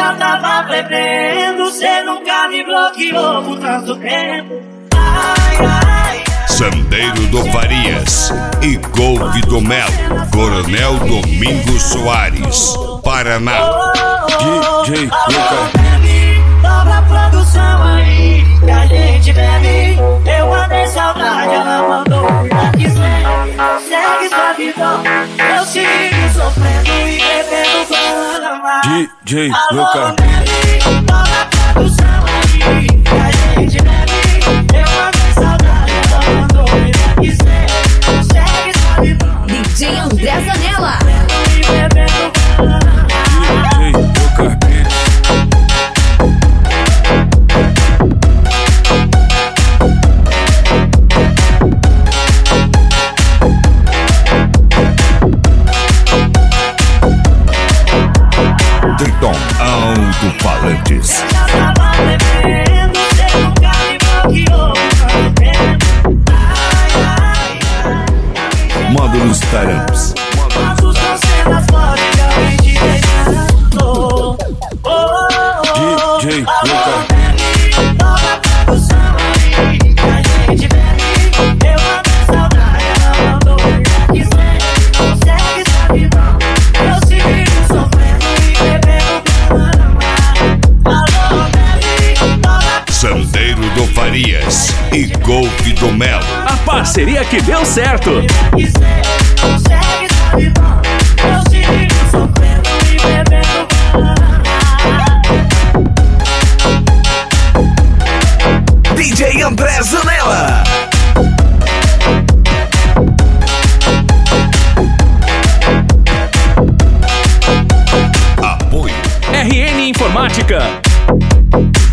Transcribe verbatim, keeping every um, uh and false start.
já tava bebendo, cê nunca me bloqueou por tanto tempo. Ai, ai, Sandeiro do Farias e Golf do Melo, Coronel Domingos Soares, Paraná. D J Luca. Dobra a produção aí, que a gente bebe. Eu mandei saudade, ela mandou cuidar que segue sua vida. Eu sigo sofrendo e bebendo Guaraná. D J Luca. Dobra a produção aí, que a gente bebe. Eu mandei saudade, ela mandou cuidar que segue sua vida. D J André Zanella. E bebendo Guaraná. D J Luca. Triton Alto-Falantes. Já tava bebendo, cê nunca me bloqueou por tanto tempo. Ai, ai, ai. Módulos Taramps. Nossos conselhos podem realmente deixar. Oh, oh, oh. D J Luca. Dobra a produção aí, que a gente bebe. Eu mandei saudade, ela mandou cuidar que segue sua vida. Eu sigo sofrendo e bebendo Guaraná. Alô, bebe, dobra a Sandeiro do Farias e Golf do Melo. A parceria que deu certo. que segue sua vida. Eu sigo sofrendo e bebendo Guaraná. D J André Zanella. Apoio R N Informática.